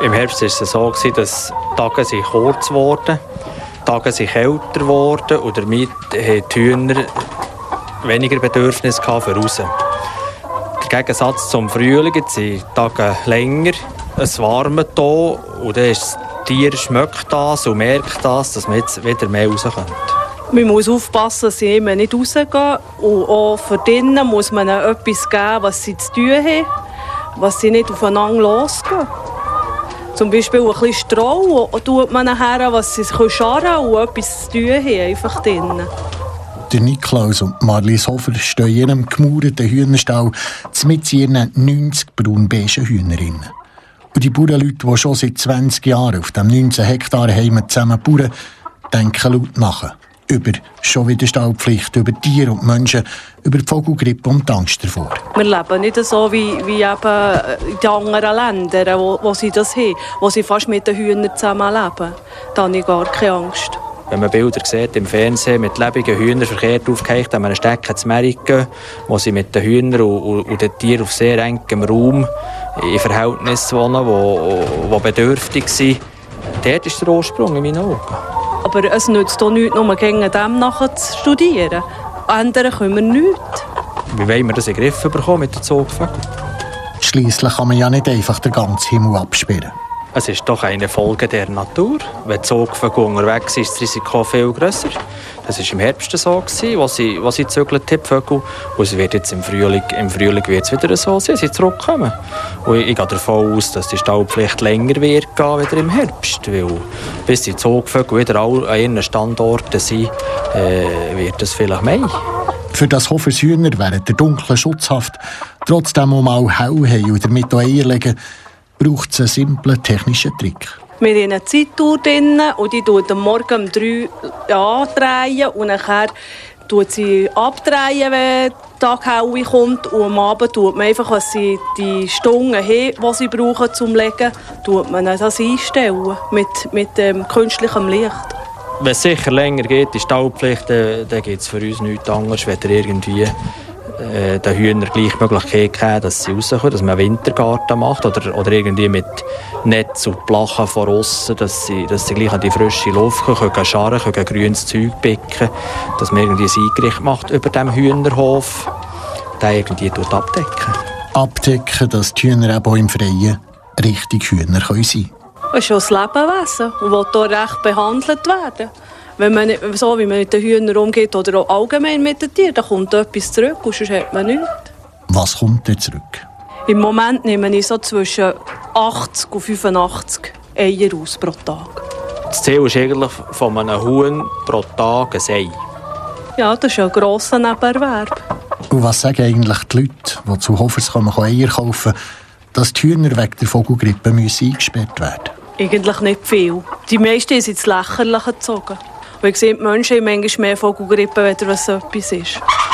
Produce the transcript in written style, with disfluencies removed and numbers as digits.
Im Herbst war es so, dass die Tage kurz wurden, die Tage kälter geworden und damit haben die Hühner weniger Bedürfnis für raus. Der Gegensatz zum Frühling, jetzt sind die Tage länger, es warmet hier und dann ist das Tier schmeckt das und merkt das, dass man jetzt wieder mehr rauskommt. Man muss aufpassen, dass sie immer nicht rausgehen. Und auch für drinnen muss man ihnen etwas geben, was sie zu tun haben, was sie nicht aufeinander losgehen. Zum Beispiel ein bisschen Stroh tut man nachher, was sie scharren können und etwas zu tun haben, einfach drinnen. Der Niklaus und Marlies Hofer stehen in ihrem gemauerten Hühnerstall mit ihren 90 braun-beigen Hühnerinnen. Und die Bauernleute, die schon seit 20 Jahren auf dem 19 Hektar Heim zusammen bauen, denken laut nach. Über schon wieder Stallpflicht, über Tiere und Menschen, über die Vogelgrippe und die Angst davor. Wir leben nicht so wie eben in den anderen Ländern, wo sie das haben, wo sie fast mit den Hühnern zusammenleben. Da habe ich gar keine Angst. Wenn man Bilder sieht im Fernsehen mit lebenden Hühnern verkehrt aufgehängt, an einem Stecken zu Meriken, wo sie mit den Hühnern und den Tieren auf sehr engem Raum in Verhältnissen wohnen, die bedürftig sind, dort ist der Ursprung in meinen Augen. Aber es nützt auch nichts, nur gegen dem nachher zu studieren. Ändern können wir nichts. Wie wollen wir das in den Griff bekommen mit den Zugvögeln? Schliesslich kann man ja nicht einfach den ganzen Himmel absperren. Es ist doch eine Folge der Natur. Wenn die Zugvögel unterwegs sind, ist das Risiko viel grösser. Das war im Herbst so, als sie gezügelt haben, die Vögel. Und es wird jetzt im Frühling wird es wieder so sein, sie zurückkommen. Und ich gehe davon aus, dass die Stallpflicht länger wird gehen wieder im Herbst. Weil bis die Zugvögel wieder an ihren Standorten sind, wird es vielleicht Mai. Für das Hofers Hühner während der dunklen Schutzhaft trotzdem auch mal hell haben und damit auch Eier legen, braucht es einen simplen technischen Trick. Wir haben eine Zeituhr drin und die tut am Morgen um 3 andrehen und nachher tut sie abdrehen, wenn die Taghelle kommt. Und am Abend tut man einfach, was sie die Stunden haben, die sie brauchen zum Legen, tut man das einstellen mit künstlichem Licht. Wenn es sicher länger geht, die Stallpflicht, dann gibt es für uns nichts anderes, wenn irgendwie den Hühnern gleich die Möglichkeit geben, dass sie rauskommen, dass man einen Wintergarten macht oder irgendwie mit Netz und Plachen von aussen, dass sie gleich an die frische Luft können scharren, können grünes Zeug picken, dass man irgendwie ein Eingericht macht über dem Hühnerhof, den irgendwie abdecken. Abdecken, dass die Hühner eben auch im Freien richtig Hühner sein können. Es ist schon das Lebewesen und will hier recht behandelt werden. Wenn man so wie man mit den Hühnern umgeht oder auch allgemein mit den Tieren, dann kommt etwas zurück und sonst hat man nichts. Was kommt denn zurück? Im Moment nehme ich so zwischen 80 und 85 Eier aus pro Tag. Das Ziel ist eigentlich von einem Huhn pro Tag ein Ei. Ja, das ist ein grosser Nebenerwerb. Und was sagen eigentlich die Leute, die zu Hofers kommen, Eier kaufen, dass die Hühner wegen der Vogelgrippe eingesperrt werden müssen? Eigentlich nicht viel. Die meisten sind ins Lächerliche gezogen. Und ich sehe, die Menschen haben manchmal mehr Vogelgrippe, als was etwas ist.